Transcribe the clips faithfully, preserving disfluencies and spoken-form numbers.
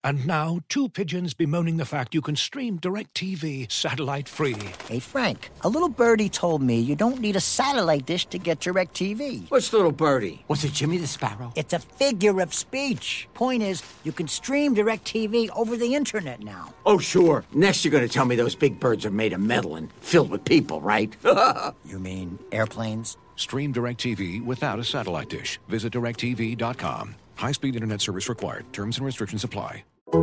And now, two pigeons bemoaning the fact you can stream DirecTV satellite-free. Hey, Frank, a little birdie told me you don't need a satellite dish to get DirecTV. What's little birdie? Was it Jimmy the Sparrow? It's a figure of speech. Point is, you can stream DirecTV over the internet now. Oh, sure. Next you're going to tell me those big birds are made of metal and filled with people, right? You mean airplanes? Stream DirecTV without a satellite dish. Visit direct T V dot com. High-speed internet service required. Terms and restrictions apply.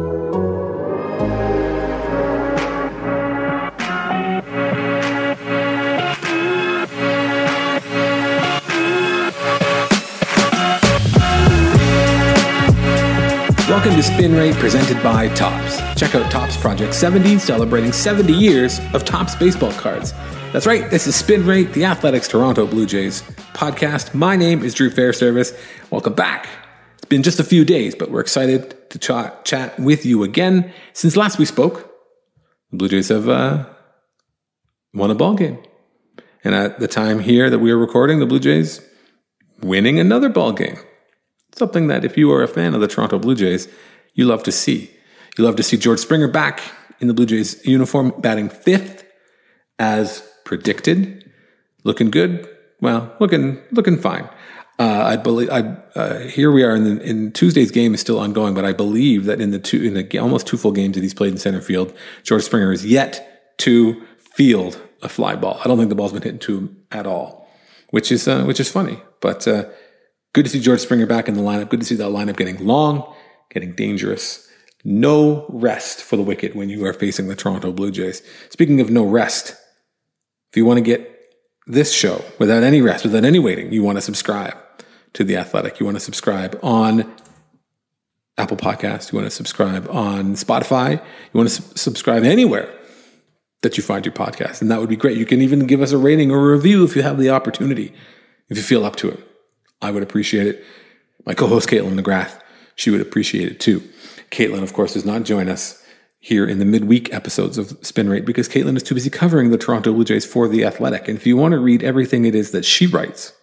Welcome to Spin Rate, presented by Topps. Check out Topps Project seventy, celebrating seventy years of Topps baseball cards. That's right, this is Spin Rate, the Athletics Toronto Blue Jays podcast. My name is Drew Fairservice. Welcome back. It's been just a few days, but we're excited to ch- chat with you again. Since last we spoke, the Blue Jays have uh, won a ball game. And at the time here that we are recording, the Blue Jays winning another ball game. Something that if you are a fan of the Toronto Blue Jays, you love to see. You love to see George Springer back in the Blue Jays uniform, batting fifth as predicted. Looking good. Well, looking looking fine. Uh, I believe. I uh, here we are in, the, in Tuesday's game is still ongoing, but I believe that in the two in the almost two full games that he's played in center field, George Springer is yet to field a fly ball. I don't think the ball's been hit to him at all, which is uh, which is funny. But uh, good to see George Springer back in the lineup. Good to see that lineup getting long, getting dangerous. No rest for the wicked when you are facing the Toronto Blue Jays. Speaking of no rest, if you want to get this show without any rest, without any waiting, you want to subscribe to The Athletic. You want to subscribe on Apple Podcasts. You want to subscribe on Spotify. You want to su- subscribe anywhere that you find your podcast. And that would be great. You can even give us a rating or a review if you have the opportunity, if you feel up to it. I would appreciate it. My co-host, Caitlin McGrath, she would appreciate it too. Caitlin, of course, does not join us here in the midweek episodes of Spin Rate because Caitlin is too busy covering the Toronto Blue Jays for The Athletic. And if you want to read everything it is that she writes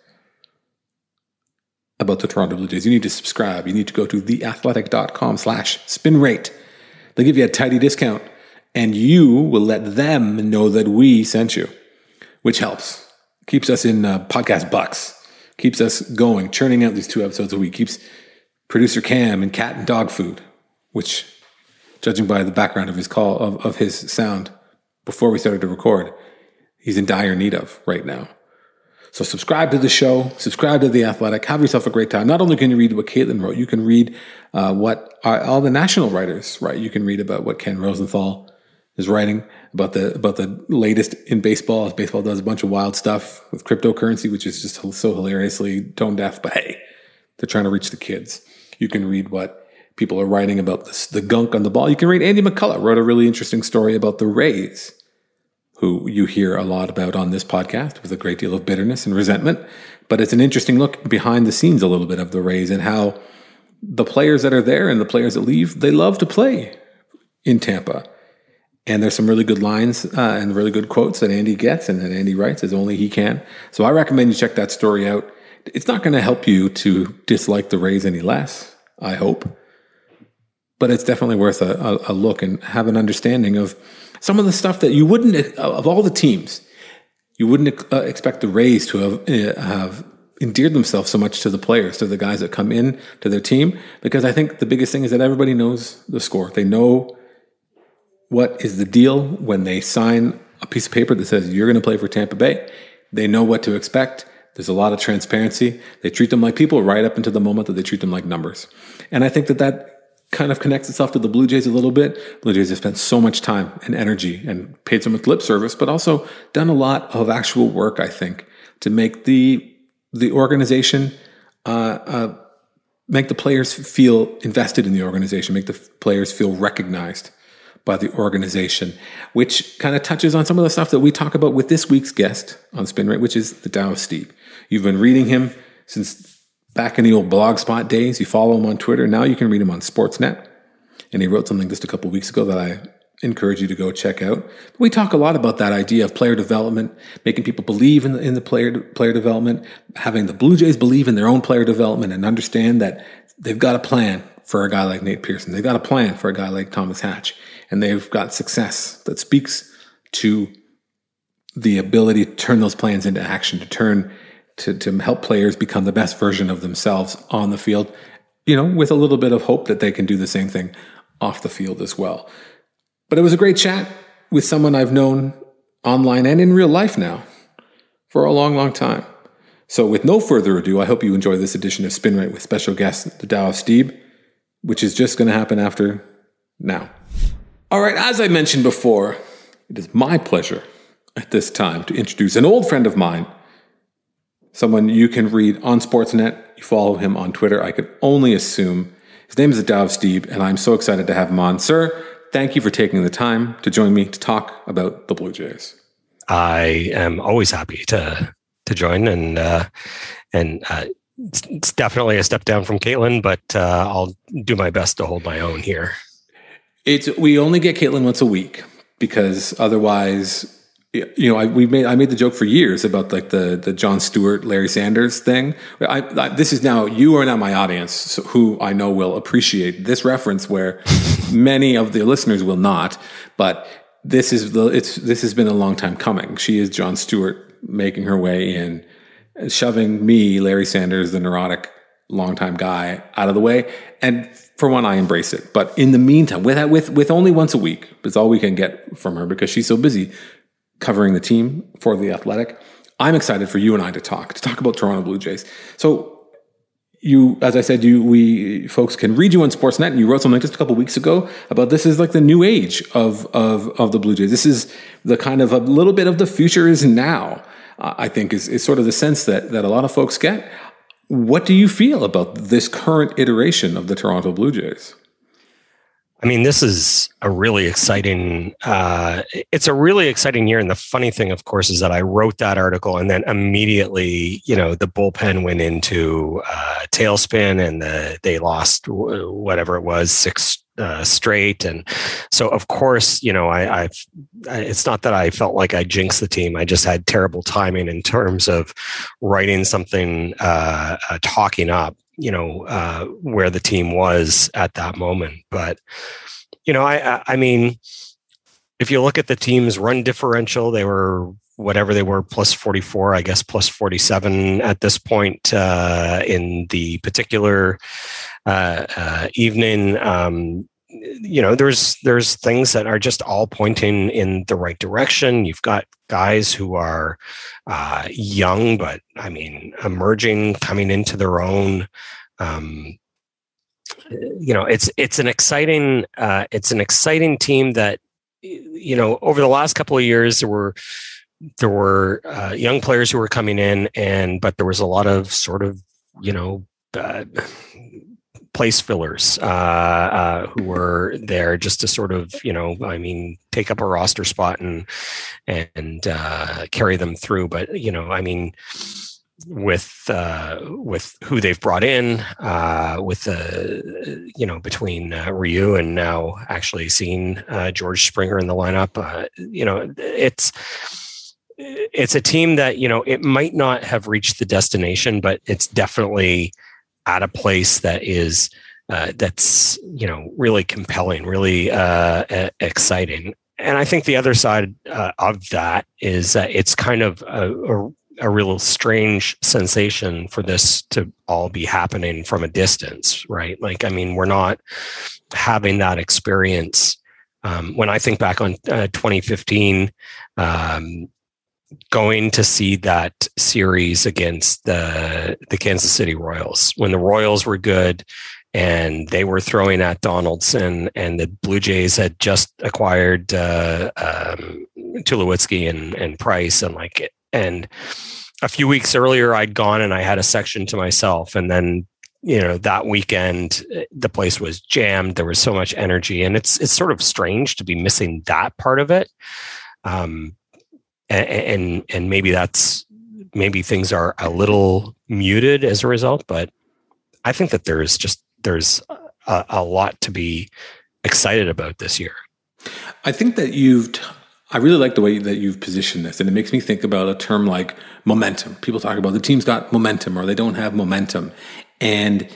about the Toronto Blue Jays, you need to subscribe. You need to go to theathletic.com slash spin rate. They'll give you a tidy discount and you will let them know that we sent you, which helps. Keeps us in uh, podcast bucks. Keeps us going, churning out these two episodes a week. Keeps producer Cam in cat and dog food, which, judging by the background of his call, of, of his sound before we started to record, he's in dire need of right now. So subscribe to the show, subscribe to The Athletic, have yourself a great time. Not only can you read what Caitlin wrote, you can read uh, what are all the national writers write. You can read about what Ken Rosenthal is writing about the about the latest in baseball. As baseball does a bunch of wild stuff with cryptocurrency, which is just so hilariously tone deaf. But hey, they're trying to reach the kids. You can read what people are writing about this, the gunk on the ball. You can read Andy McCullough wrote a really interesting story about the Rays, who you hear a lot about on this podcast with a great deal of bitterness and resentment. But it's an interesting look behind the scenes a little bit of the Rays and how the players that are there and the players that leave, they love to play in Tampa. And there's some really good lines uh, and really good quotes that Andy gets and that Andy writes as only he can. So I recommend you check that story out. It's not going to help you to dislike the Rays any less, I hope. But it's definitely worth a, a, a look and have an understanding of some of the stuff that you wouldn't, of all the teams, you wouldn't uh, expect the Rays to have, uh, have endeared themselves so much to the players, to the guys that come in to their team. Because I think the biggest thing is that everybody knows the score. They know what is the deal when they sign a piece of paper that says you're going to play for Tampa Bay. They know what to expect. There's a lot of transparency. They treat them like people right up until the moment that they treat them like numbers. And I think that that kind of connects itself to the Blue Jays a little bit. Blue Jays have spent so much time and energy and paid so much lip service, but also done a lot of actual work, I think, to make the the organization, uh, uh, make the players feel invested in the organization, make the players feel recognized by the organization, which kind of touches on some of the stuff that we talk about with this week's guest on Spin Rate, which is the Tao of Steve. You've been reading him since back in the old Blogspot days. You follow him on Twitter. Now you can read him on Sportsnet. And he wrote something just a couple of weeks ago that I encourage you to go check out. We talk a lot about that idea of player development, making people believe in the, in the player, player development, having the Blue Jays believe in their own player development and understand that they've got a plan for a guy like Nate Pearson. They've got a plan for a guy like Thomas Hatch. And they've got success that speaks to the ability to turn those plans into action, to turn to, to help players become the best version of themselves on the field, you know, with a little bit of hope that they can do the same thing off the field as well. But it was a great chat with someone I've known online and in real life now for a long, long time. So with no further ado, I hope you enjoy this edition of Spin Rate with special guest, the Tao of Steve, which is just going to happen after now. All right, as I mentioned before, it is my pleasure at this time to introduce an old friend of mine, someone you can read on Sportsnet. You follow him on Twitter. I could only assume. His name is the Tao of Steve, and I'm so excited to have him on. Sir, thank you for taking the time to join me to talk about the Blue Jays. I am always happy to to join, and uh, and uh, it's, it's definitely a step down from Caitlin, but uh, I'll do my best to hold my own here. It's we only get Caitlin once a week because otherwise, you know, I we made I made the joke for years about like the the Jon Stewart, Larry Sanders thing. I, I, this is now you are now my audience, so who I know will appreciate this reference, where many of the listeners will not. But this is the it's this has been a long time coming. She is Jon Stewart making her way in, shoving me, Larry Sanders, the neurotic longtime guy, out of the way. And for one, I embrace it. But in the meantime, with with with only once a week, it's all we can get from her because she's so busy covering the team for The Athletic. I'm excited for you and I to talk, to talk about Toronto Blue Jays. So you, as I said, you, we folks can read you on Sportsnet, and you wrote something just a couple of weeks ago about this is like the new age of, of, of the Blue Jays. This is the kind of a little bit of the future is now, uh, I think is, is sort of the sense that, that a lot of folks get. What do you feel about this current iteration of the Toronto Blue Jays? I mean, this is a really exciting, uh, it's a really exciting year. And the funny thing, of course, is that I wrote that article and then immediately, you know, the bullpen went into uh, tailspin and the, they lost w- whatever it was, six uh, straight. And so, of course, you know, I, I've, it's not that I felt like I jinxed the team. I just had terrible timing in terms of writing something, uh, uh, talking up, you know, uh, where the team was at that moment. But, you know, I, I mean, if you look at the team's run differential, they were whatever they were, plus forty-four, I guess, plus forty-seven at this point uh, in the particular uh, uh, evening. Um, you know, there's there's things that are just all pointing in the right direction. You've got guys who are uh, young, but I mean, emerging, coming into their own. Um, you know, it's it's an exciting uh, it's an exciting team that, you know, over the last couple of years there were there were uh, young players who were coming in, and but there was a lot of sort of, you know, uh, place fillers uh, uh, who were there just to sort of, you know, I mean, take up a roster spot and and uh, carry them through. But, you know, I mean, with uh, with who they've brought in, uh, with uh, you know, between uh, Ryu and now actually seeing uh, George Springer in the lineup, uh, you know, it's it's a team that, you know, it might not have reached the destination, but it's definitely at a place that is uh, that's, you know, really compelling, really uh, uh, exciting. And I think the other side uh, of that is that it's kind of a, a, a real strange sensation for this to all be happening from a distance, right? Like, I mean, we're not having that experience. Um, when I think back on uh, twenty fifteen, um, going to see that series against the the Kansas City Royals, when the Royals were good and they were throwing at Donaldson, and the Blue Jays had just acquired uh, um, Tulowitzki and, and Price, and like it. And a few weeks earlier, I'd gone and I had a section to myself, and then, you know, that weekend the place was jammed. There was so much energy, and it's it's sort of strange to be missing that part of it. Um, And, and and maybe that's maybe things are a little muted as a result, but I think that there's just there's a, a lot to be excited about this year. I think that you've t- I really like the way that you've positioned this, and it makes me think about a term like momentum. People talk about the team's got momentum or they don't have momentum, and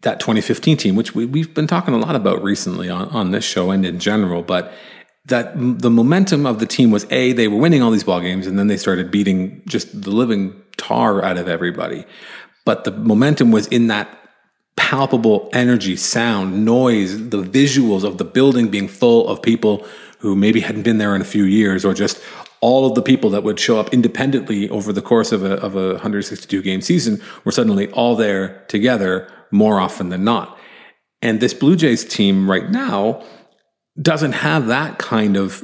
that twenty fifteen team, which we, we've been talking a lot about recently on, on this show and in general, but that the momentum of the team was A, they were winning all these ball games, and then they started beating just the living tar out of everybody. But the momentum was in that palpable energy, sound, noise, the visuals of the building being full of people who maybe hadn't been there in a few years, or just all of the people that would show up independently over the course of a, of a one hundred sixty-two game season were suddenly all there together more often than not. And this Blue Jays team right now doesn't have that kind of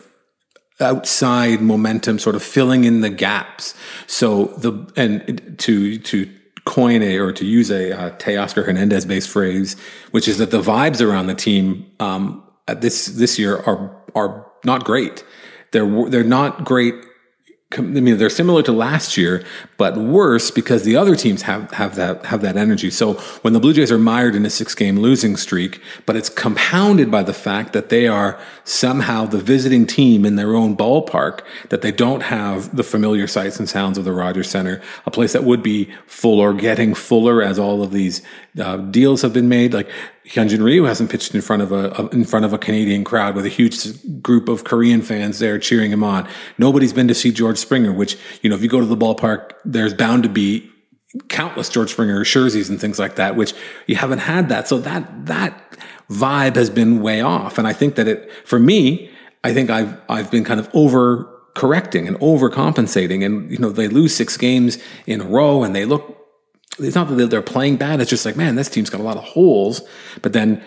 outside momentum sort of filling in the gaps. So the, and to, to coin a, or to use a uh, Teoscar Hernandez based phrase, which is that the vibes around the team, um, at this, this year are, are not great. They're, they're not great. I mean, they're similar to last year, but worse because the other teams have, have that, have that energy. So when the Blue Jays are mired in a six game losing streak, but it's compounded by the fact that they are somehow the visiting team in their own ballpark, that they don't have the familiar sights and sounds of the Rogers Center, a place that would be full or getting fuller as all of these uh, deals have been made. Like Hyunjin Ryu hasn't pitched in front of a, in front of a Canadian crowd with a huge group of Korean fans there cheering him on. Nobody's been to see George Springer, which, you know, if you go to the ballpark, there's bound to be countless George Springer jerseys and things like that, which you haven't had that. So that, that vibe has been way off. And I think that it, for me, I think I've, I've been kind of over correcting and overcompensating. And, you know, they lose six games in a row and they look, it's not that they're playing bad. It's just like, man, this team's got a lot of holes, but then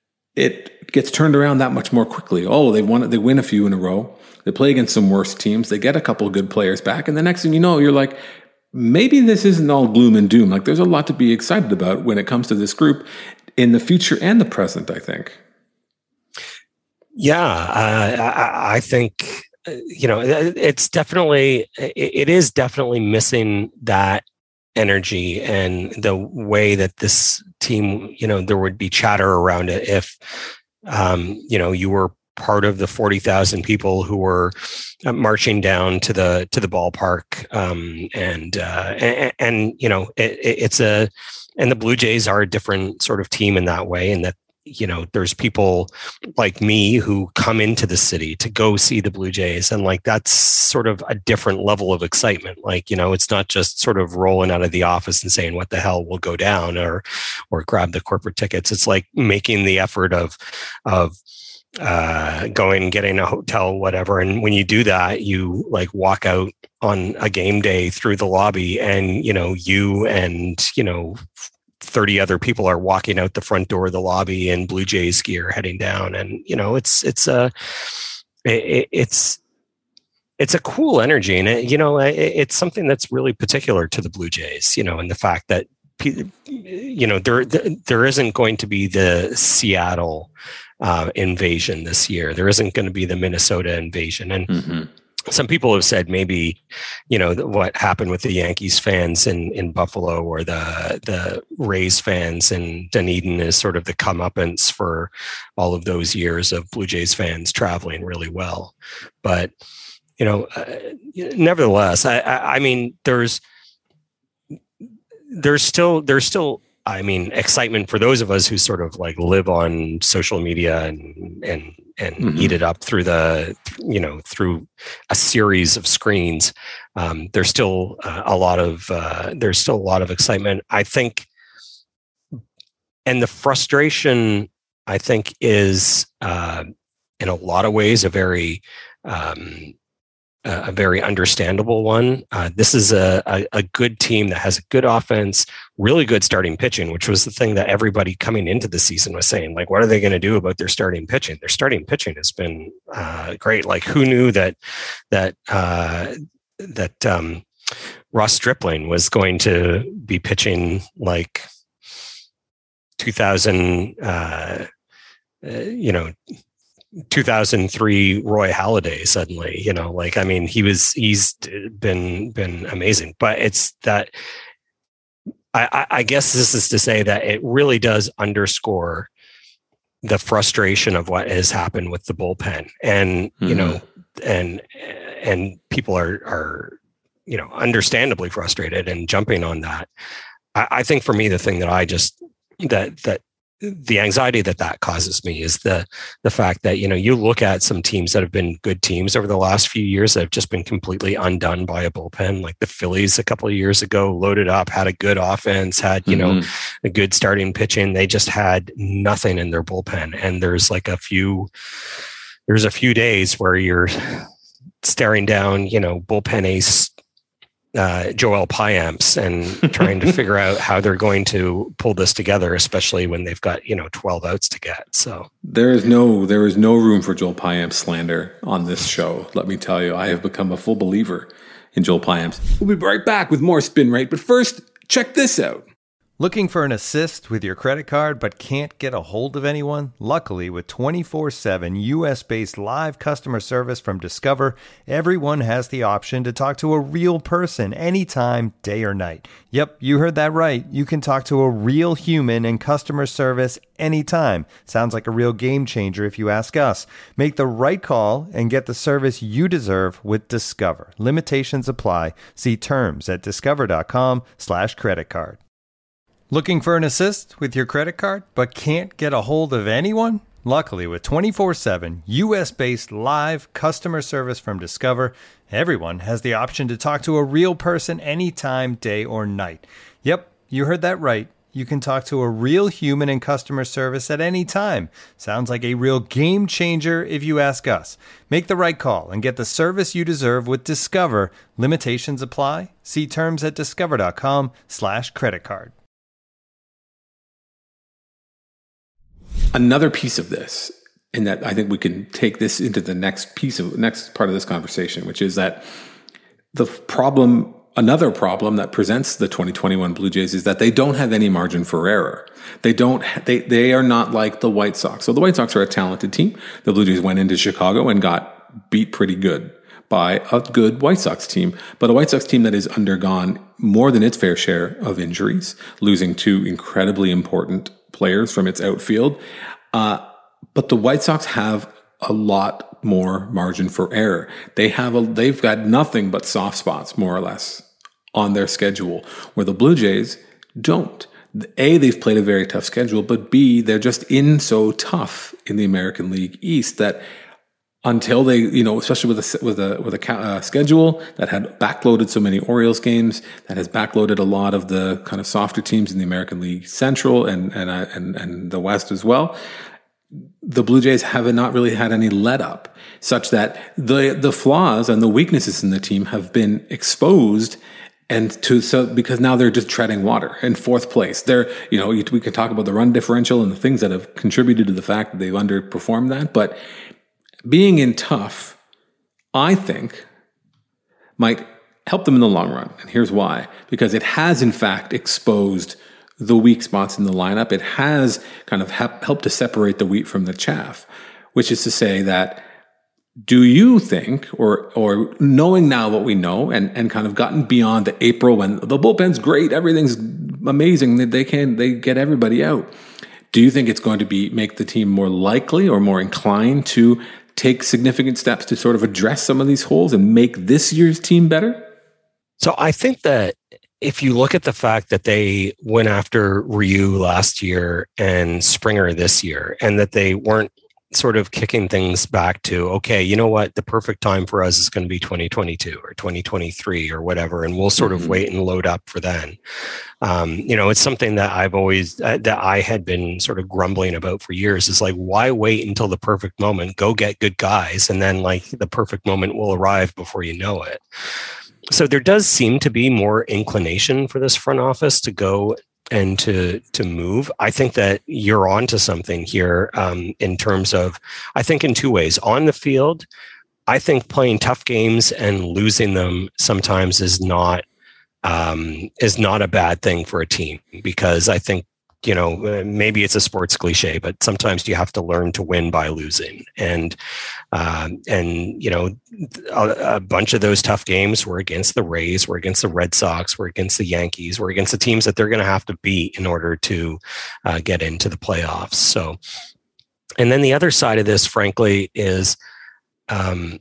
it gets turned around that much more quickly. Oh, they won, they win a few in a row. They play against some worse teams. They get a couple of good players back. And the next thing you know, you're like, maybe this isn't all gloom and doom. Like there's a lot to be excited about when it comes to this group in the future and the present, I think. Yeah, uh, I, I think, you know, it's definitely, it is definitely missing that energy and the way that this team, you know, there would be chatter around it if, um, you know, you were part of the forty thousand people who were marching down to the to the ballpark, um, and, uh, and and you know it, it's a and the Blue Jays are a different sort of team in that way, and that, you know, there's people like me who come into the city to go see the Blue Jays, and like that's sort of a different level of excitement. Like, you know, it's not just sort of rolling out of the office and saying what the hell will go down, or or grab the corporate tickets. It's like making the effort of of uh going, getting a hotel, whatever. And when you do that, you like walk out on a game day through the lobby, and, you know, you and, you know, thirty other people are walking out the front door of the lobby in Blue Jays gear heading down. And, you know, it's, it's a, it, it's, it's a cool energy. And, it, you know, it, it's something that's really particular to the Blue Jays, you know, and the fact that, you know, there, there isn't going to be the Seattle uh, invasion this year. There isn't going to be the Minnesota invasion. And mm-hmm. some people have said maybe, you know, what happened with the Yankees fans in, in Buffalo, or the the Rays fans in Dunedin, is sort of the comeuppance for all of those years of Blue Jays fans traveling really well. But, you know, uh, nevertheless, I, I, I mean, there's there's still there's still. I mean, excitement for those of us who sort of like live on social media and and and mm-hmm. eat it up through the, you know, through a series of screens. Um, there's still uh, a lot of uh, there's still a lot of excitement, I think, and the frustration, I think, is uh, in a lot of ways a very um, a very understandable one. Uh, this is a, a, a good team that has a good offense, really good starting pitching, which was the thing that everybody coming into the season was saying, like, what are they going to do about their starting pitching? Their starting pitching has been uh, great. Like, who knew that, that, uh, that um, Ross Stripling was going to be pitching like two thousand, uh, uh, you know, two thousand three Roy Halladay suddenly, you know, like, I mean, he was, he's been, been amazing, but it's that, I, I guess this is to say that it really does underscore the frustration of what has happened with the bullpen, and, mm-hmm. you know, and, and people are, are, you know, understandably frustrated and jumping on that. I, I think for me, the thing that I just that that the anxiety that that causes me is the the fact that, you know, you look at some teams that have been good teams over the last few years that have just been completely undone by a bullpen, like the Phillies a couple of years ago, loaded up, had a good offense, had, you mm-hmm. know, a good starting pitching. They just had nothing in their bullpen. And there's like a few, there's a few days where you're staring down, you know, bullpen ace Uh, Joel Payamps and trying to figure out how they're going to pull this together, especially when they've got, you know, twelve outs to get. So there is no there is no room for Joel Payamps slander on this show. Let me tell you, I have become a full believer in Joel Payamps. We'll be right back with more Spin Rate, but first, check this out. Looking for an assist with your credit card but can't get a hold of anyone? Luckily, with twenty-four seven U S-based live customer service from Discover, everyone has the option to talk to a real person anytime, day or night. Yep, you heard that right. You can talk to a real human in customer service anytime. Sounds like a real game changer if you ask us. Make the right call and get the service you deserve with Discover. Limitations apply. See terms at discover.com slash credit card. Looking for an assist with your credit card, but can't get a hold of anyone? Luckily, with twenty-four seven U S-based live customer service from Discover, everyone has the option to talk to a real person anytime, day or night. Yep, you heard that right. You can talk to a real human in customer service at any time. Sounds like a real game changer if you ask us. Make the right call and get the service you deserve with Discover. Limitations apply. See terms at discover.com slash credit card. Another piece of this, and that I think we can take this into the next piece of next part of this conversation, which is that the problem, another problem that presents the twenty twenty-one Blue Jays is that they don't have any margin for error. They don't, they, they are not like the White Sox. So the White Sox are a talented team. The Blue Jays went into Chicago and got beat pretty good by a good White Sox team, but a White Sox team that has undergone more than its fair share of injuries, losing two incredibly important players from its outfield. Uh, but the White Sox have a lot more margin for error. They have a, they've got nothing but soft spots, more or less, on their schedule, where the Blue Jays don't. A, they've played a very tough schedule, but B, they're just in so tough in the American League East that until they, you know, especially with a, with a, with a uh, schedule that had backloaded so many Orioles games, that has backloaded a lot of the kind of softer teams in the American League Central and, and, uh, and, and the West as well. The Blue Jays have not really had any let up, such that the, the flaws and the weaknesses in the team have been exposed. And to, so, because now they're just treading water in fourth place. They're, you know, we can talk about the run differential and the things that have contributed to the fact that they've underperformed that, but being in tough, I think, might help them in the long run. And here's why. Because it has, in fact, exposed the weak spots in the lineup. It has kind of helped to separate the wheat from the chaff, which is to say that, do you think, or or knowing now what we know and, and kind of gotten beyond the April when the bullpen's great, everything's amazing, that they can they get everybody out, do you think it's going to be make the team more likely or more inclined to take significant steps to sort of address some of these holes and make this year's team better? So I think that if you look at the fact that they went after Ryu last year and Springer this year, and that they weren't sort of kicking things back to, okay, you know what, the perfect time for us is going to be twenty twenty-two or twenty twenty-three or whatever, and we'll sort mm-hmm. of wait and load up for then. Um, you know, it's something that I've always, uh, that I had been sort of grumbling about for years, is like, why wait until the perfect moment? Go get good guys, and then like the perfect moment will arrive before you know it. So there does seem to be more inclination for this front office to go and to to move. I think that you're onto something here um, in terms of, I think in two ways. On the field, I think playing tough games and losing them sometimes is not um, is not a bad thing for a team, because I think, you know, maybe it's a sports cliche, but sometimes you have to learn to win by losing. And, um, and you know, a, a bunch of those tough games were against the Rays, were against the Red Sox, were against the Yankees, were against the teams that they're going to have to beat in order to uh, get into the playoffs. So, and then the other side of this, frankly, is, um,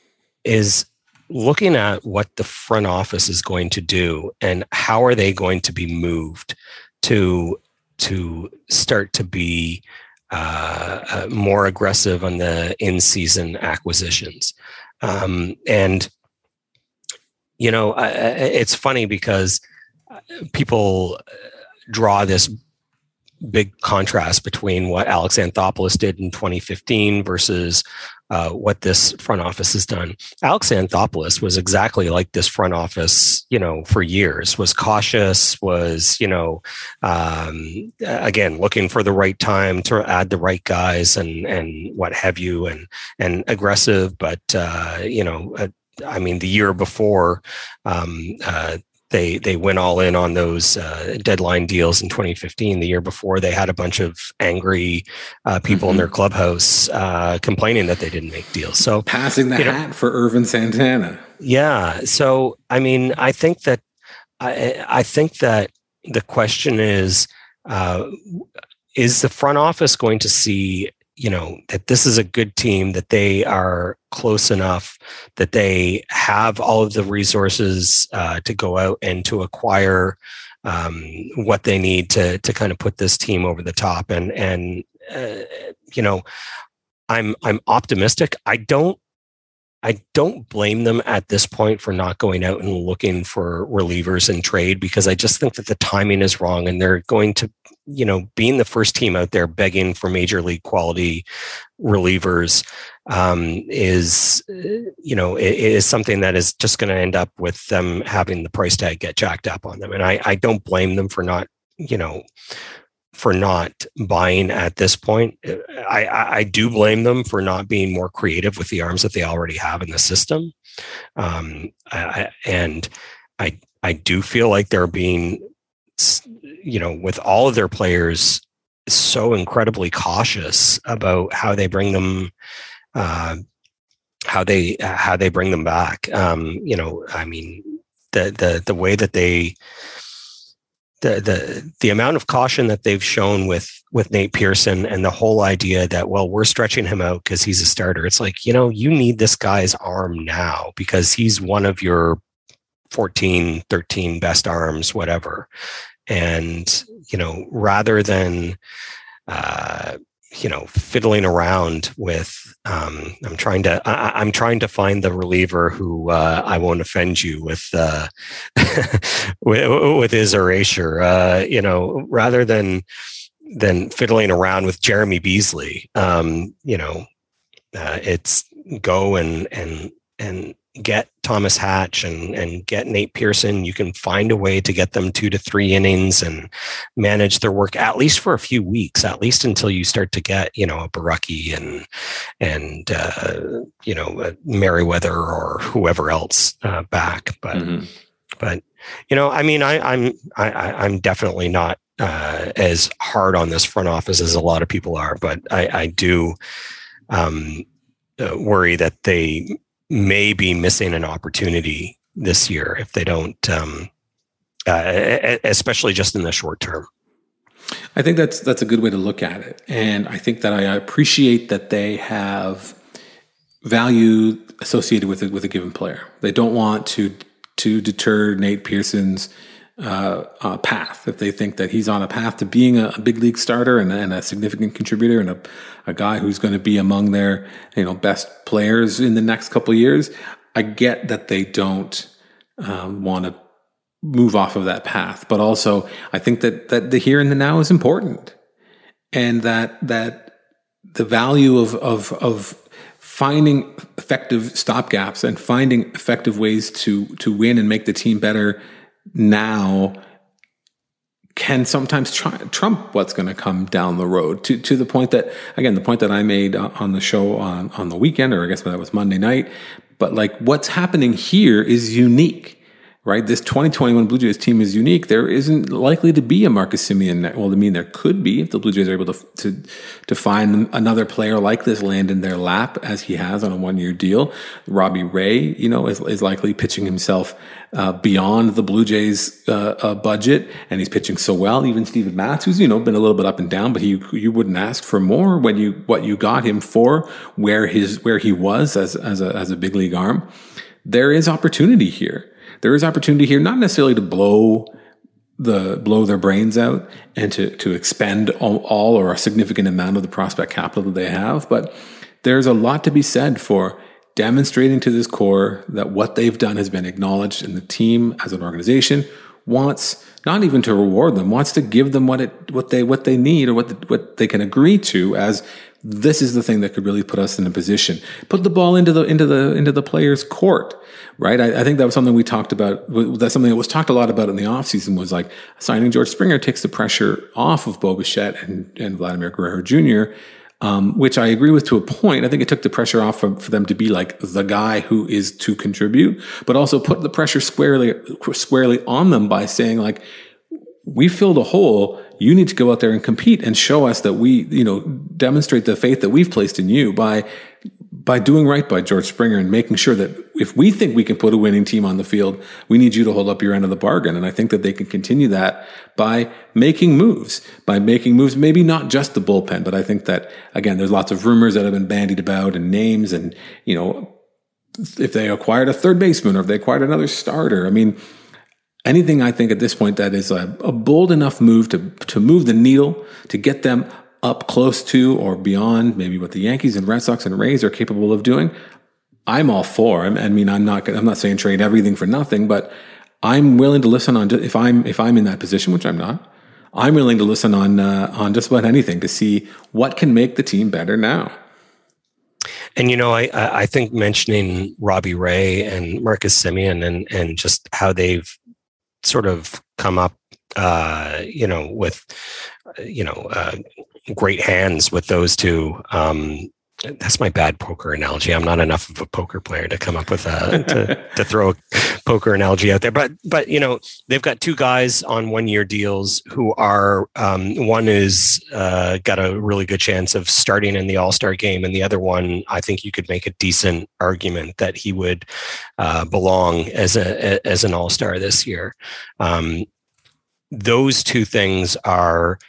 is looking at what the front office is going to do and how are they going to be moved to to start to be uh, uh, more aggressive on the in-season acquisitions. Um, and, you know, I, it's funny because people draw this big contrast between what Alex Anthopoulos did in twenty fifteen versus uh, what this front office has done. Alex Anthopoulos was exactly like this front office, you know, for years, was cautious, was, you know, um, again, looking for the right time to add the right guys and, and what have you, and, and aggressive. But, uh, you know, uh, I mean, the year before, um, uh, They they went all in on those uh, deadline deals in twenty fifteen. The year before, they had a bunch of angry uh, people mm-hmm. in their clubhouse uh, complaining that they didn't make deals. So passing the hat know, for Irvin Santana. Yeah. So I mean, I think that I I think that the question is, uh, is the front office going to see, you know, that this is a good team, that they are close enough, that they have all of the resources uh, to go out and to acquire um, what they need to to kind of put this team over the top. And and uh, you know, I'm I'm optimistic. I don't I don't blame them at this point for not going out and looking for relievers in trade, because I just think that the timing is wrong, and they're going to, you know, being the first team out there begging for major league quality relievers um, is, you know, is something that is just going to end up with them having the price tag get jacked up on them. And I, I don't blame them for not, you know, for not buying at this point. I, I, I do blame them for not being more creative with the arms that they already have in the system. Um, I, and I, I do feel like they're being, you know, with all of their players, so incredibly cautious about how they bring them, uh, how they how they bring them back. Um, you know, I mean, the the the way that they, the the the amount of caution that they've shown with with Nate Pearson, and the whole idea that, well, we're stretching him out because he's a starter. It's like, you know, you need this guy's arm now because he's one of your fourteen, thirteen best arms, whatever. And, you know, rather than, uh, you know, fiddling around with, um, I'm trying to, I, I'm trying to find the reliever who uh, I won't offend you with, uh, with, with his erasure, uh, you know, rather than, than fiddling around with Jeremy Beasley, um, you know, uh, it's go and, and, and, get Thomas Hatch and, and get Nate Pearson. You can find a way to get them two to three innings and manage their work, at least for a few weeks, at least until you start to get, you know, a Barucki and, and, uh, you know, Merriweather or whoever else uh, back. But, mm-hmm. but, you know, I mean, I, I'm, I, I'm definitely not uh, as hard on this front office as a lot of people are, but I, I do um, uh, worry that they may be missing an opportunity this year if they don't, um, uh, especially just in the short term. I think that's that's a good way to look at it, and I think that I appreciate that they have value associated with it with a given player. They don't want to to deter Nate Pearson's uh, uh, path. If they think that he's on a path to being a, a big league starter and, and a significant contributor and a, a guy who's going to be among their, you know, best players in the next couple of years, I get that they don't um, want to move off of that path. But also, I think that that the here and the now is important, and that that the value of of of finding effective stopgaps and finding effective ways to to win and make the team better now can sometimes try, trump what's going to come down the road, to to the point that, again, the point that I made on the show on, on the weekend, or I guess that was Monday night, but like what's happening here is unique, right? This twenty twenty-one Blue Jays team is unique. There isn't likely to be a Marcus Semien. Well, I mean, there could be if the Blue Jays are able to to, to find another player like this land in their lap, as he has on a one-year deal. Robbie Ray, you know, is, is likely pitching himself uh, beyond the Blue Jays uh, uh, budget, and he's pitching so well. Even Steven Matz, who's, you know, been a little bit up and down, but he you wouldn't ask for more when you what you got him for, where his where he was as as a as a big league arm. There is opportunity here. There is opportunity here, not necessarily to blow the blow their brains out and to to expend all, all or a significant amount of the prospect capital that they have. But there's a lot to be said for demonstrating to this core that what they've done has been acknowledged, and the team as an organization wants not even to reward them, wants to give them what it what they what they need or what the, what they can agree to as this is the thing that could really put us in a position. Put the ball into the into the into the player's court, right? I, I think that was something we talked about. That's something that was talked a lot about in the offseason was like signing George Springer takes the pressure off of Bo Bichette and, and Vladimir Guerrero Junior, um, which I agree with to a point. I think it took the pressure off for, for them to be like the guy who is to contribute, but also put the pressure squarely squarely on them by saying like, we filled a hole. You need to go out there and compete and show us that we, you know, demonstrate the faith that we've placed in you by, by doing right by George Springer and making sure that if we think we can put a winning team on the field, we need you to hold up your end of the bargain. And I think that they can continue that by making moves, by making moves, maybe not just the bullpen, but I think that, again, there's lots of rumors that have been bandied about and names and, you know, if they acquired a third baseman or if they acquired another starter, I mean, anything I think at this point that is a, a bold enough move to to move the needle, to get them up close to or beyond maybe what the Yankees and Red Sox and Rays are capable of doing, I'm all for. I mean, I'm not I'm not saying trade everything for nothing, but I'm willing to listen on if I'm if I'm in that position, which I'm not. I'm willing to listen on uh, on just about anything to see what can make the team better now. And, you know, I, I think mentioning Robbie Ray and Marcus Semien and and just how they've sort of come up, uh, you know, with, you know, uh, great hands with those two. Um, that's my bad poker analogy. I'm not enough of a poker player to come up with a, to, to throw a poker analogy out there. But, but, you know, they've got two guys on one year deals who are, um, one is uh, got a really good chance of starting in the All-Star game. And the other one, I think you could make a decent argument that he would uh, belong as a, as an All-Star this year. Um, those two things are,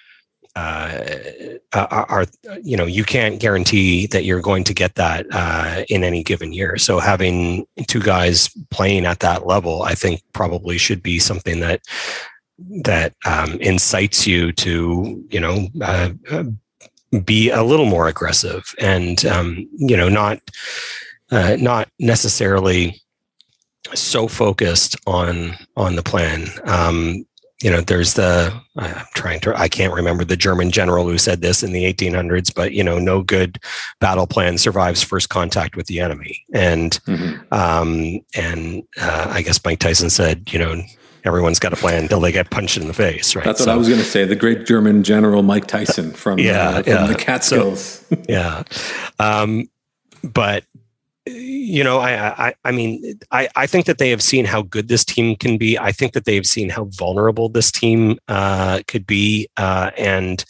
Uh, are, are, you know, you can't guarantee that you're going to get that uh, in any given year. So having two guys playing at that level, I think probably should be something that that um, incites you to, you know, uh, be a little more aggressive and, um, you know, not uh, not necessarily so focused on on the plan. Um, You know, there's the, I'm trying to, I can't remember the German general who said this in the eighteen hundreds, but, you know, no good battle plan survives first contact with the enemy. And, mm-hmm. um, and uh, I guess Mike Tyson said, you know, everyone's got a plan until they get punched in the face, right? That's what so, I was going to say. The great German general Mike Tyson from, yeah, uh, from yeah. the Catskills. So, yeah. Um, but, you know, I, I, I mean, I, I think that they have seen how good this team can be. I think that they've seen how vulnerable this team uh, could be, uh, and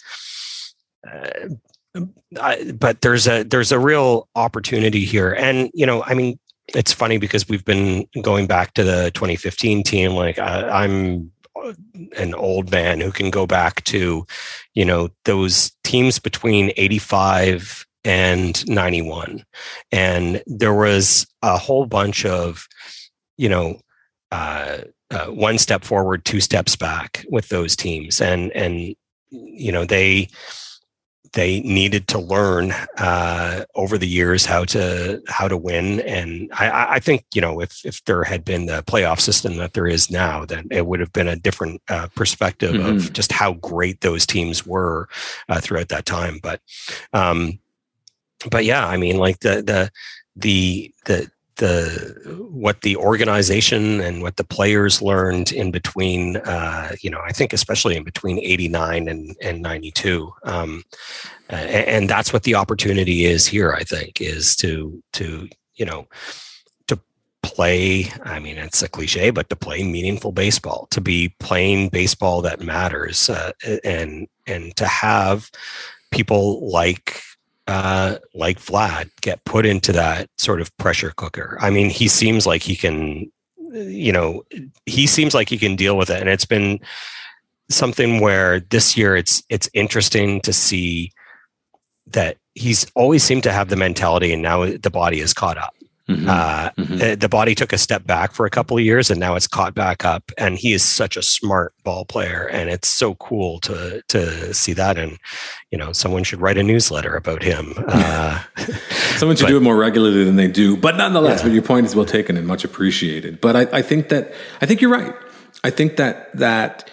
uh, I, but there's a there's a real opportunity here. And you know, I mean, it's funny because we've been going back to the twenty fifteen team. Like I, I'm an old man who can go back to, you know, those teams between eighty-five and ninety-one. And there was a whole bunch of, you know, uh, uh, one step forward, two steps back with those teams. And, and, you know, they, they needed to learn uh, over the years how to, how to win. And I, I think, you know, if, if there had been the playoff system that there is now, then it would have been a different uh, perspective mm-hmm. of just how great those teams were uh, throughout that time. But, um, But yeah, I mean, like the the the the the what the organization and what the players learned in between, uh, you know, I think especially in between eighty-nine and and ninety-two, um, and, and that's what the opportunity is here. I think is to to you know to play. I mean, it's a cliche, but to play meaningful baseball, to be playing baseball that matters, uh, and and to have people like. Uh, like Vlad get put into that sort of pressure cooker. I mean, he seems like he can, you know, he seems like he can deal with it. And it's been something where this year it's, it's interesting to see that he's always seemed to have the mentality and now the body is caught up. Mm-hmm. Uh, mm-hmm. The body took a step back for a couple of years, and now it's caught back up. And he is such a smart ball player, and it's so cool to to see that. And you know, someone should write a newsletter about him. Uh, someone should but, do it more regularly than they do. But nonetheless, yeah. But your point is well taken and much appreciated. But I, I think that I think you're right. I think that that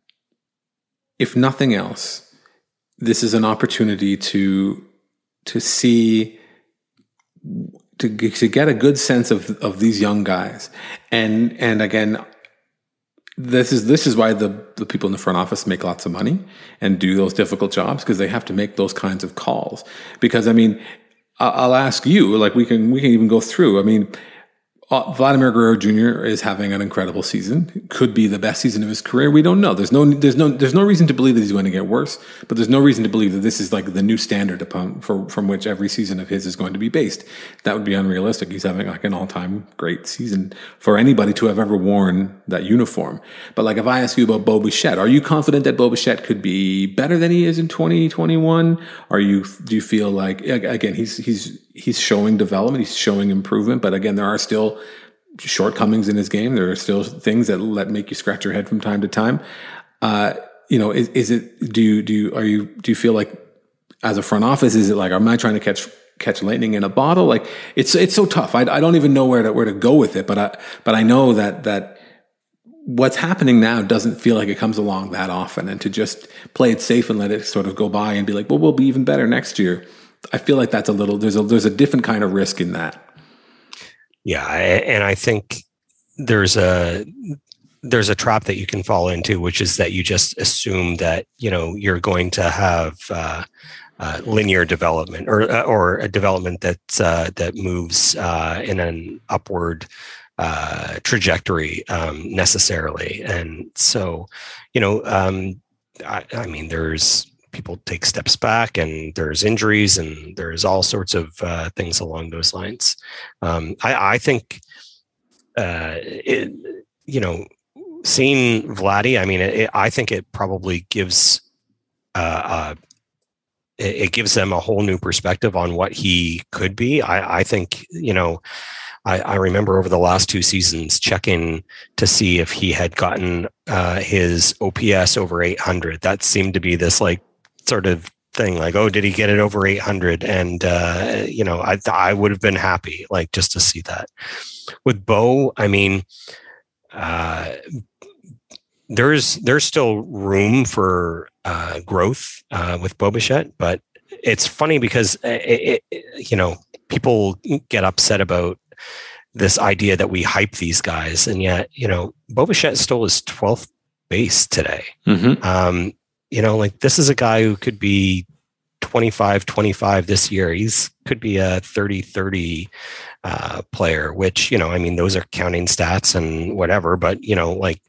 if nothing else, this is an opportunity to to see. To, to get a good sense of, of these young guys. And, and again, this is, this is why the, the people in the front office make lots of money and do those difficult jobs, because they have to make those kinds of calls. Because I mean, I'll ask you, like we can, we can even go through, I mean, Uh, Vladimir Guerrero Junior is having an incredible season. Could be the best season of his career. We don't know. There's no, there's no, there's no reason to believe that he's going to get worse. But there's no reason to believe that this is like the new standard upon for from which every season of his is going to be based. That would be unrealistic. He's having like an all-time great season for anybody to have ever worn that uniform. But like if I ask you about Bo Bichette, are you confident that Bo Bichette could be better than he is in twenty twenty-one? Are you? Do you feel like again he's he's he's showing development, he's showing improvement, but again there are still shortcomings in his game. There are still things that let make you scratch your head from time to time. Uh, you know, is, is it, do you, do you, are you, do you feel like as a front office, is it like, am I trying to catch, catch lightning in a bottle? Like it's, it's so tough. I, I don't even know where to, where to go with it, but I, but I know that, that what's happening now doesn't feel like it comes along that often, and to just play it safe and let it sort of go by and be like, well, we'll be even better next year. I feel like that's a little, there's a, there's a different kind of risk in that. Yeah. And I think there's a, there's a trap that you can fall into, which is that you just assume that, you know, you're going to have uh, uh, linear development or, or a development that, uh, that moves uh, in an upward uh, trajectory um, necessarily. And so, you know, um, I, I mean, there's, people take steps back, and there's injuries, and there's all sorts of uh, things along those lines. Um, I, I think, uh, it, you know, seeing Vladdy, I mean, it, it, I think it probably gives, uh, uh, it, it gives them a whole new perspective on what he could be. I, I think, you know, I, I remember over the last two seasons checking to see if he had gotten uh, his O P S over eight hundred. That seemed to be this like, sort of thing, like, oh, did he get it over eight hundred? And uh you know, I I would have been happy, like, just to see that. With Bo, I mean, uh there's there's still room for uh growth uh with Bo Bichette, but it's funny because it, it, you know, people get upset about this idea that we hype these guys, and yet, you know, Bo Bichette stole his twelfth base today. Mm-hmm. um You know, like, this is a guy who could be twenty-five twenty-five this year. He's could be a thirty thirty uh, player, which, you know, I mean, those are counting stats and whatever, but, you know, like,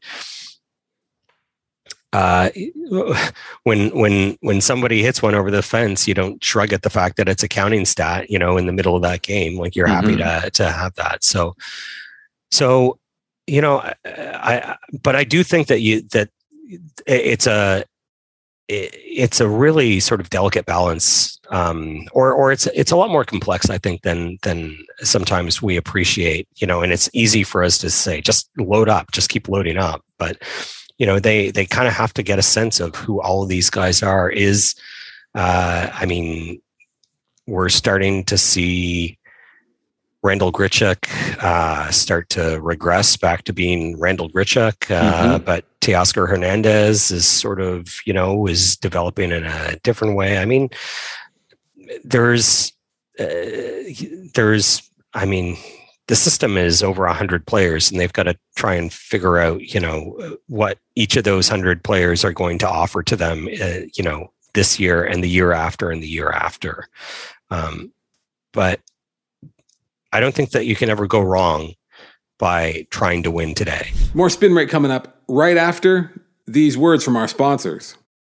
uh, when, when, when somebody hits one over the fence, you don't shrug at the fact that it's a counting stat, you know, in the middle of that game. Like, you're mm-hmm. happy to, to have that. So, so, you know, I, I, but I do think that you, that it's a, it's a really sort of delicate balance, um, or or it's it's a lot more complex, I think, than than sometimes we appreciate. You know, and it's easy for us to say, just load up, just keep loading up. But you know, they they kind of have to get a sense of who all of these guys are. Is uh, I mean, we're starting to see Randall Grichuk uh, start to regress back to being Randall Grichuk, uh, mm-hmm. but Teoscar Hernandez is sort of, you know, is developing in a different way. I mean, there's, uh, there's, I mean, the system is over a hundred players, and they've got to try and figure out, you know, what each of those hundred players are going to offer to them, uh, you know, this year and the year after and the year after. Um, but I don't think that you can ever go wrong by trying to win today. More Spin Rate coming up right after these words from our sponsors.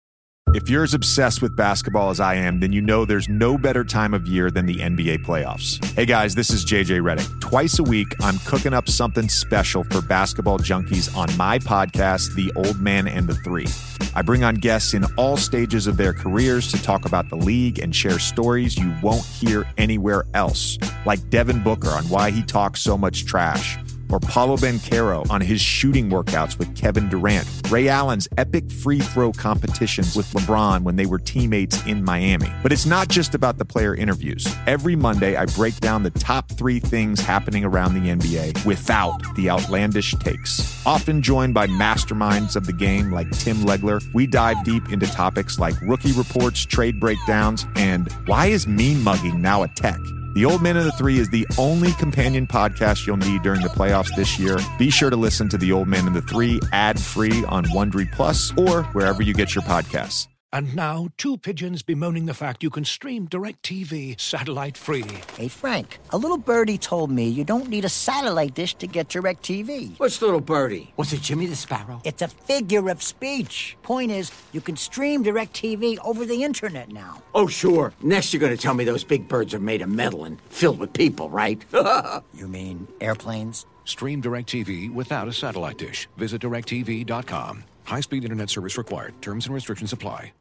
If you're as obsessed with basketball as I am, then you know there's no better time of year than the N B A playoffs. Hey guys, this is J J Redick. Twice a week, I'm cooking up something special for basketball junkies on my podcast, The Old Man and the Three. I bring on guests in all stages of their careers to talk about the league and share stories you won't hear anywhere else, like Devin Booker on why he talks so much trash, or Paolo Banchero on his shooting workouts with Kevin Durant, Ray Allen's epic free throw competitions with LeBron when they were teammates in Miami. But it's not just about the player interviews. Every Monday, I break down the top three things happening around the N B A without the outlandish takes. Often joined by masterminds of the game like Tim Legler, we dive deep into topics like rookie reports, trade breakdowns, and why is meme mugging now a tech? The Old Man and the Three is the only companion podcast you'll need during the playoffs this year. Be sure to listen to The Old Man and the Three ad-free on Wondery Plus or wherever you get your podcasts. And now, two pigeons bemoaning the fact you can stream DirecTV satellite-free. Hey, Frank, a little birdie told me you don't need a satellite dish to get DirecTV. What's little birdie? Was it Jimmy the Sparrow? It's a figure of speech. Point is, you can stream DirecTV over the internet now. Oh, sure. Next you're going to tell me those big birds are made of metal and filled with people, right? You mean airplanes? Stream DirecTV without a satellite dish. Visit direct T V dot com. High-speed internet service required. Terms and restrictions apply.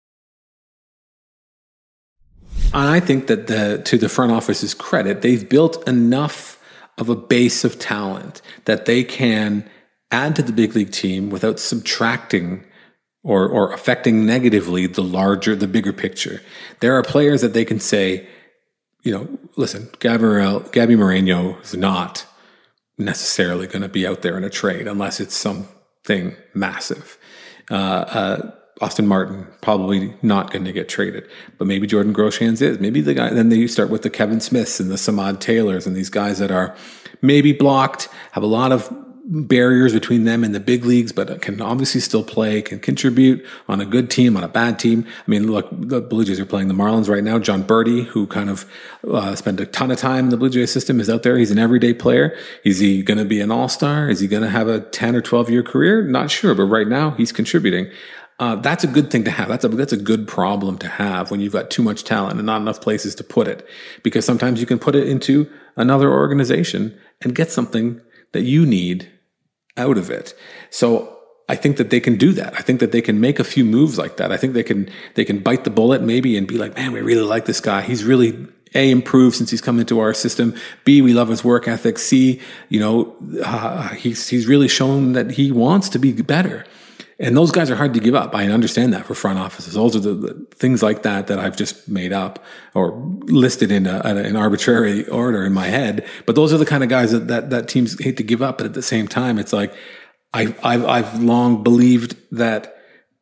And I think that the to the front office's credit, they've built enough of a base of talent that they can add to the big league team without subtracting or or affecting negatively the larger, the bigger picture. There are players that they can say, you know, listen, Gabriel, Gabby Moreno is not necessarily going to be out there in a trade unless it's something massive. Uh, uh, Austin Martin, probably not going to get traded, but maybe Jordan Groshans is. Maybe the guy, then they start with the Kevin Smiths and the Samad Taylors and these guys that are maybe blocked, have a lot of barriers between them and the big leagues, but can obviously still play, can contribute on a good team, on a bad team. I mean, look, the Blue Jays are playing the Marlins right now. John Birdie, who kind of uh, spent a ton of time in the Blue Jays system, is out there. He's an everyday player. Is he going to be an all-star? Is he going to have a ten or twelve year career? Not sure, but right now he's contributing. Uh, that's a good thing to have. That's a, that's a good problem to have when you've got too much talent and not enough places to put it, because sometimes you can put it into another organization and get something that you need out of it. So I think that they can do that. I think that they can make a few moves like that. I think they can, they can bite the bullet maybe and be like, man, we really like this guy. He's really A, improved since he's come into our system. B, we love his work ethic. C, you know, uh, he's, he's really shown that he wants to be better. And those guys are hard to give up. I understand that for front offices. Those are the, the things like that that I've just made up or listed in a, an arbitrary order in my head. But those are the kind of guys that, that, that teams hate to give up. But at the same time, it's like, I, I've, I've long believed that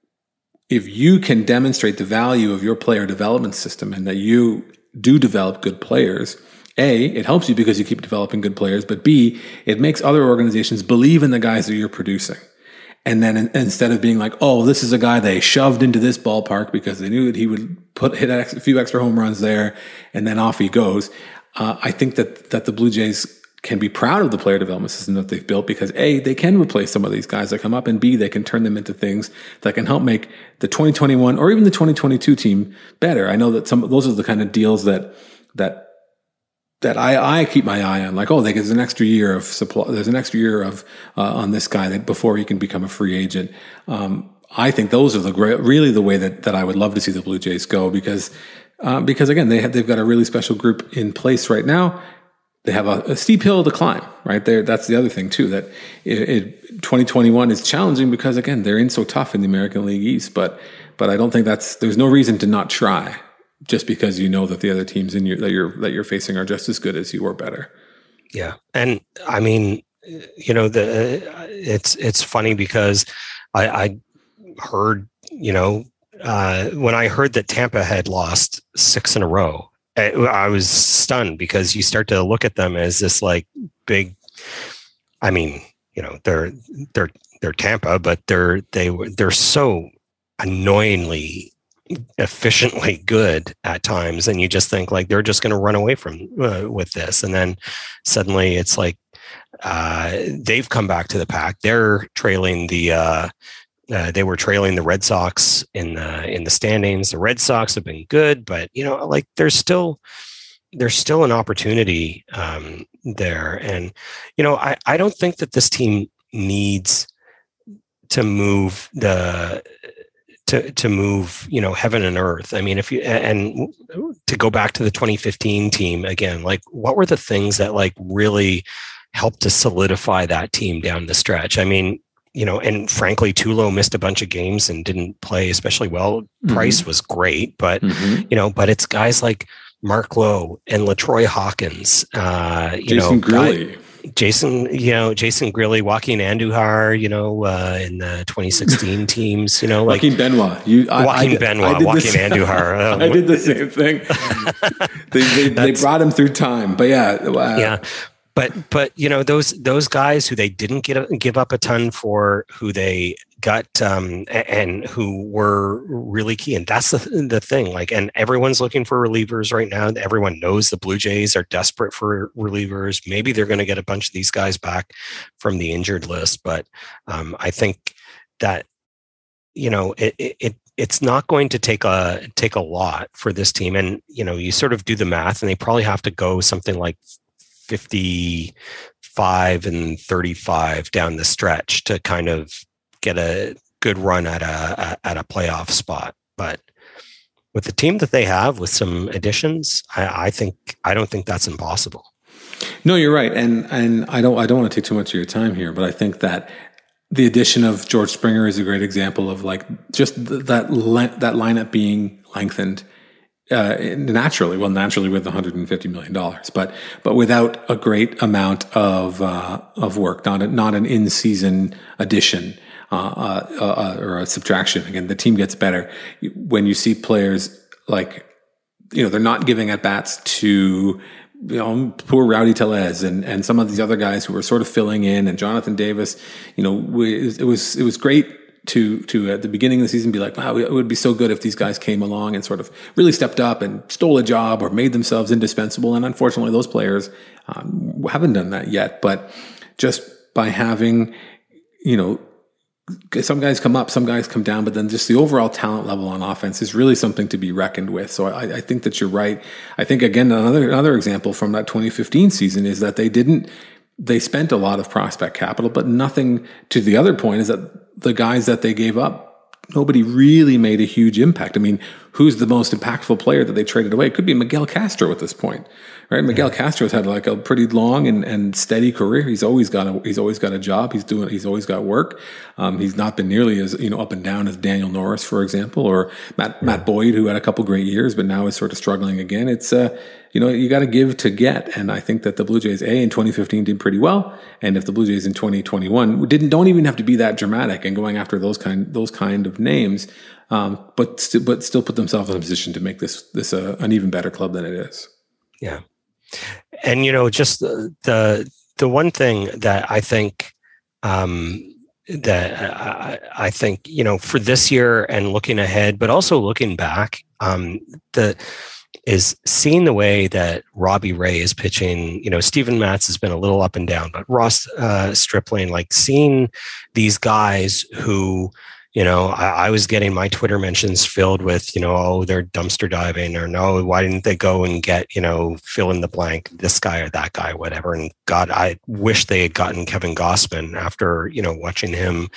if you can demonstrate the value of your player development system and that you do develop good players, A, it helps you because you keep developing good players, but B, it makes other organizations believe in the guys that you're producing. And then in, instead of being like, oh, this is a guy they shoved into this ballpark because they knew that he would put hit a few extra home runs there, and then off he goes. Uh, I think that that the Blue Jays can be proud of the player development system that they've built because A, they can replace some of these guys that come up, and B, they can turn them into things that can help make the twenty twenty-one or even the twenty twenty-two team better. I know that some those are the kind of deals that that. that I, I keep my eye on, like, oh, there's an extra year of supply. There's an extra year of, uh, on this guy that before he can become a free agent. Um, I think those are the great, really the way that, that I would love to see the Blue Jays go because, uh, because again, they have, they've got a really special group in place right now. They have a, a steep hill to climb right there. That's the other thing too, that it, it, twenty twenty-one is challenging because again, they're in so tough in the American League East, but, but I don't think that's, there's no reason to not try. Just because you know that the other teams in your that you're that you're facing are just as good as you or better. Yeah, and I mean, you know, the it's it's funny because I, I heard, you know, uh, when I heard that Tampa had lost six in a row, I, I was stunned because you start to look at them as this like big. I mean, you know, they're they're they're Tampa, but they're they they're so annoyingly efficiently good at times, and you just think like they're just going to run away from uh, with this, and then suddenly it's like uh they've come back to the pack. They're trailing the uh Uh, they were trailing the Red Sox in the in the standings. The Red Sox have been good, but you know, like there's still there's still an opportunity um, there, and you know, I I don't think that this team needs to move the to to move you know heaven and earth. I mean, if you and to go back to the twenty fifteen team again, like what were the things that like really helped to solidify that team down the stretch? I mean. You know, and frankly, Tulo missed a bunch of games and didn't play especially well. Mm-hmm. Price was great, but mm-hmm. you know, but it's guys like Mark Lowe and LaTroy Hawkins. Uh, you Jason know, Grilli. Guy, Jason, you know, Jason Grilli, Joaquin Andujar. You know, uh, in the twenty sixteen teams. You know, like Joaquin Benoit. You, I, Joaquin I did, Benoit, Joaquin Andujar. Um, I did the same thing. they they, they brought him through time, but yeah, uh, yeah. But but you know those those guys who they didn't get give up a ton for, who they got um, and who were really key, and that's the the thing. Like, and everyone's looking for relievers right now. Everyone knows the Blue Jays are desperate for relievers. Maybe they're going to get a bunch of these guys back from the injured list, but um, I think that you know it, it it's not going to take a take a lot for this team. And you know you sort of do the math, and they probably have to go something like fifty-five and thirty-five down the stretch to kind of get a good run at a at a playoff spot. But with the team that they have, with some additions, I, I think I don't think that's impossible. No, you're right, and and I don't I don't want to take too much of your time here, but I think that the addition of George Springer is a great example of like just that le- that lineup being lengthened. Uh, naturally, well, naturally with one hundred fifty million dollars, but but without a great amount of uh, of work, not a, not an in season addition uh, uh, uh, or a subtraction. Again, the team gets better when you see players like you know they're not giving at bats to you know poor Rowdy Tellez and and some of these other guys who were sort of filling in, and Jonathan Davis. You know, it was it was great. To to at the beginning of the season be like, wow, it would be so good if these guys came along and sort of really stepped up and stole a job or made themselves indispensable. And unfortunately, those players um, haven't done that yet. But just by having, you know, some guys come up, some guys come down, but then just the overall talent level on offense is really something to be reckoned with. So I, I think that you're right. I think again another another example from that twenty fifteen season is that they didn't. They spent a lot of prospect capital, but nothing. To the other point is that the guys that they gave up, nobody really made a huge impact. I mean, who's the most impactful player that they traded away? It could be Miguel Castro at this point, right? Miguel yeah. Castro's had like a pretty long and, and steady career. He's always got a he's always got a job. He's doing he's always got work. Um, he's not been nearly as you know up and down as Daniel Norris, for example, or Matt yeah. Matt Boyd, who had a couple great years, but now is sort of struggling again. It's uh, you know you got to give to get, and I think that the Blue Jays a in twenty fifteen did pretty well, and if the Blue Jays in twenty twenty-one didn't don't even have to be that dramatic and going after those kind those kind of names. Um, but st- but still put themselves in a position to make this this uh, an even better club than it is. Yeah, and you know, just the the, the one thing that I think um, that I, I think you know for this year and looking ahead, but also looking back, um, the is seeing the way that Robbie Ray is pitching. You know, Steven Matz has been a little up and down, but Ross uh, Stripling, like seeing these guys who. You know, I, I was getting my Twitter mentions filled with, you know, oh, they're dumpster diving, or no, why didn't they go and get, you know, fill in the blank, this guy or that guy, whatever. And God, I wish they had gotten Kevin Gausman after, you know, watching him,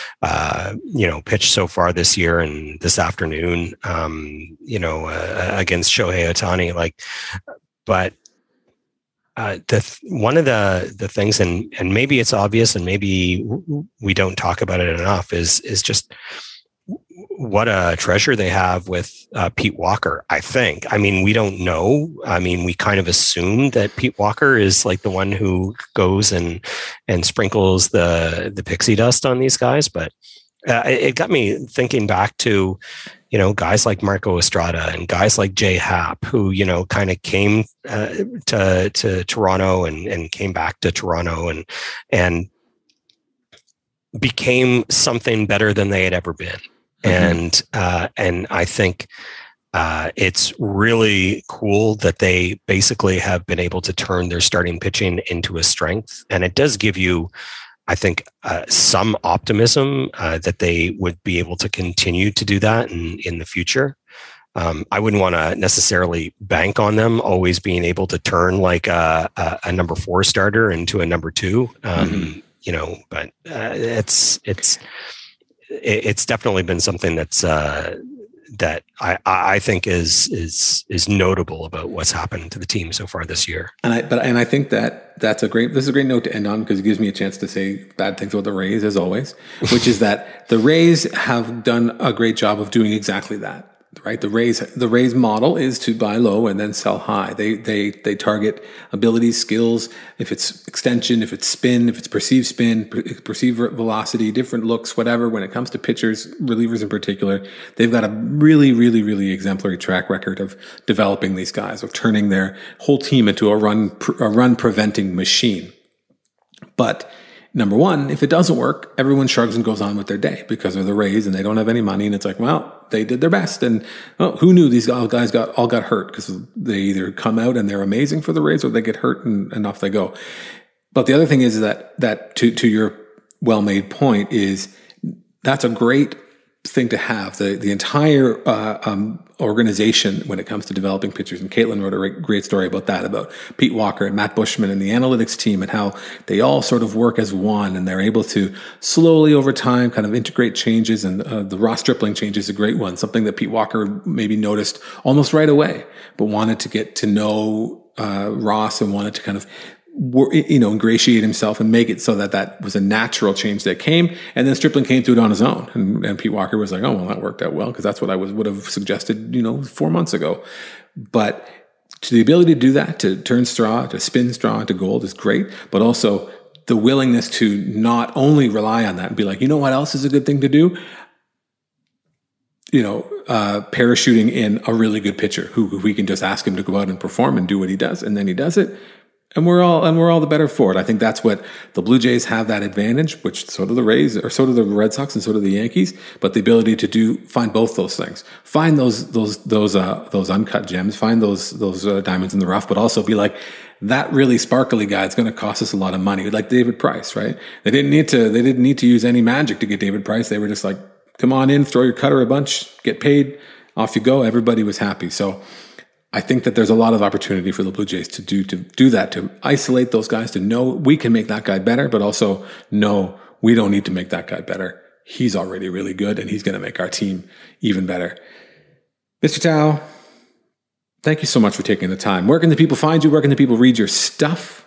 uh, you know, pitch so far this year and this afternoon, um, you know, uh, against Shohei Ohtani. Like, but Uh, the one of the the things, and and maybe it's obvious, and maybe we don't talk about it enough, is is just what a treasure they have with uh, Pete Walker. I think. I mean, we don't know. I mean, we kind of assume that Pete Walker is like the one who goes and and sprinkles the the pixie dust on these guys, but uh, it got me thinking back to. You know, guys like Marco Estrada and guys like Jay Happ, who, you know, kind of came uh, to to Toronto and, and came back to Toronto and and became something better than they had ever been. Mm-hmm. And uh, and I think uh, it's really cool that they basically have been able to turn their starting pitching into a strength. And it does give you I think uh, some optimism uh, that they would be able to continue to do that in, in the future. Um, I wouldn't want to necessarily bank on them always being able to turn like a, a, a number four starter into a number two. Um, mm-hmm. You know, but uh, it's it's it's definitely been something that's uh, that I, I think is is is notable about what's happened to the team so far this year. And I but and I think that that's a great this is a great note to end on, because it gives me a chance to say bad things about the Rays as always, which is that the Rays have done a great job of doing exactly that. Right, the Rays the Rays model is to buy low and then sell high. They they they target abilities, skills. If it's extension, if it's spin, if it's perceived spin, per, perceived velocity, different looks, whatever. When it comes to pitchers, relievers in particular, they've got a really, really, really exemplary track record of developing these guys, of turning their whole team into a run a run preventing machine. But number one, if it doesn't work, everyone shrugs and goes on with their day because they're the Rays and they don't have any money. And it's like, well, they did their best. And well, who knew these guys got all got hurt, because they either come out and they're amazing for the Rays, or they get hurt and, and off they go. But the other thing is that, that to, to your well-made point is that's a great thing to have. The, the entire, uh, um, organization when it comes to developing pitchers. And Caitlin wrote a great story about that, about Pete Walker and Matt Bushman and the analytics team, and how they all sort of work as one, and they're able to slowly over time kind of integrate changes. And uh, the Ross Stripling change is a great one, something that Pete Walker maybe noticed almost right away, but wanted to get to know uh, Ross and wanted to kind of you know, ingratiate himself and make it so that that was a natural change that came. And then Stripling came through it on his own. And, and Pete Walker was like, oh, well, that worked out well, because that's what I was, would have suggested, you know, four months ago. But to the ability to do that, to turn straw, to spin straw into gold is great. But also the willingness to not only rely on that and be like, you know what else is a good thing to do? You know, uh, parachuting in a really good pitcher who, who we can just ask him to go out and perform and do what he does. And then he does it. And we're all, and we're all the better for it. I think that's what the Blue Jays have, that advantage, which so do the Rays, or so do the Red Sox, and so do the Yankees. But the ability to do, find both those things, find those, those, those, uh, those uncut gems, find those, those uh, diamonds in the rough, but also be like, that really sparkly guy is going to cost us a lot of money. Like David Price, right? They didn't need to, they didn't need to use any magic to get David Price. They were just like, come on in, throw your cutter a bunch, get paid, off you go. Everybody was happy. So I think that there's a lot of opportunity for the Blue Jays to do to do that, to isolate those guys, to know we can make that guy better, but also know we don't need to make that guy better. He's already really good, and he's going to make our team even better. Mister Tao, thank you so much for taking the time. Where can the people find you? Where can the people read your stuff?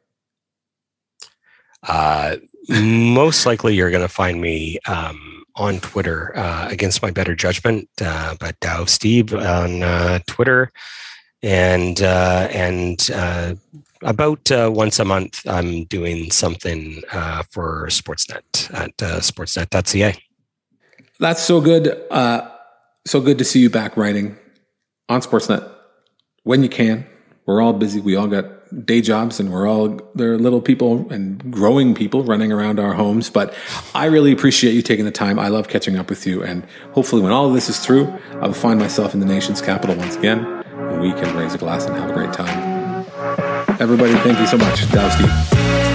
Uh, most likely you're going to find me um, on Twitter, uh, against my better judgment, uh, but Tao Steve on uh, Twitter. And uh, and uh, about uh, once a month, I'm doing something uh, for Sportsnet at uh, sportsnet dot c a. That's so good. Uh, so good to see you back writing on Sportsnet when you can. We're all busy. We all got day jobs, and we're all, they're little people and growing people running around our homes. But I really appreciate you taking the time. I love catching up with you. And hopefully when all of this is through, I will find myself in the nation's capital once again, and we can raise a glass and have a great time. Everybody, thank you so much. Tao Steve.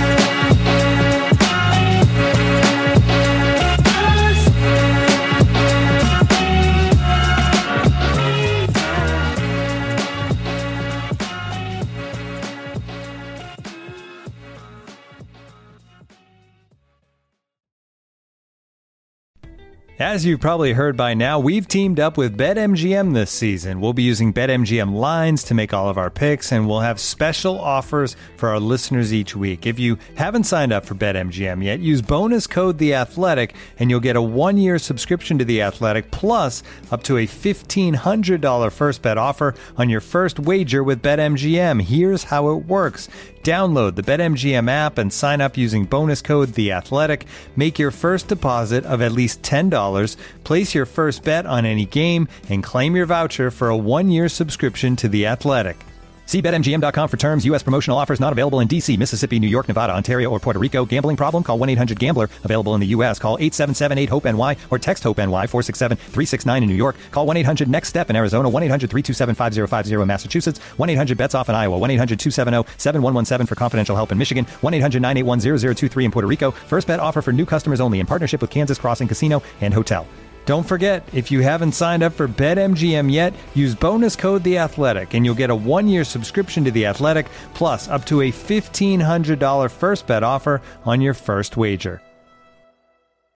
As you've probably heard by now, we've teamed up with BetMGM this season. We'll be using BetMGM lines to make all of our picks, and we'll have special offers for our listeners each week. If you haven't signed up for BetMGM yet, use bonus code The Athletic, and you'll get a one-year subscription to The Athletic, plus up to a fifteen hundred dollars first bet offer on your first wager with BetMGM. Here's how it works. Download the BetMGM app and sign up using bonus code The Athletic. Make your first deposit of at least ten dollars. Place your first bet on any game and claim your voucher for a one-year subscription to The Athletic. See Bet M G M dot com for terms. U S promotional offers not available in D C, Mississippi, New York, Nevada, Ontario, or Puerto Rico. Gambling problem? Call one eight hundred gambler. Available in the U S. Call eight seven seven eight hope N Y or text HOPE-NY four six seven three six nine in New York. Call one eight hundred next step in Arizona. one eight hundred three two seven five zero five zero in Massachusetts. one eight hundred bets off in Iowa. one eight hundred two seven zero seven one one seven for confidential help in Michigan. one eight hundred nine eight one zero zero two three in Puerto Rico. First bet offer for new customers only in partnership with Kansas Crossing Casino and Hotel. Don't forget, if you haven't signed up for BetMGM yet, use bonus code The Athletic, and you'll get a one-year subscription to The Athletic, plus up to a fifteen hundred dollars first bet offer on your first wager.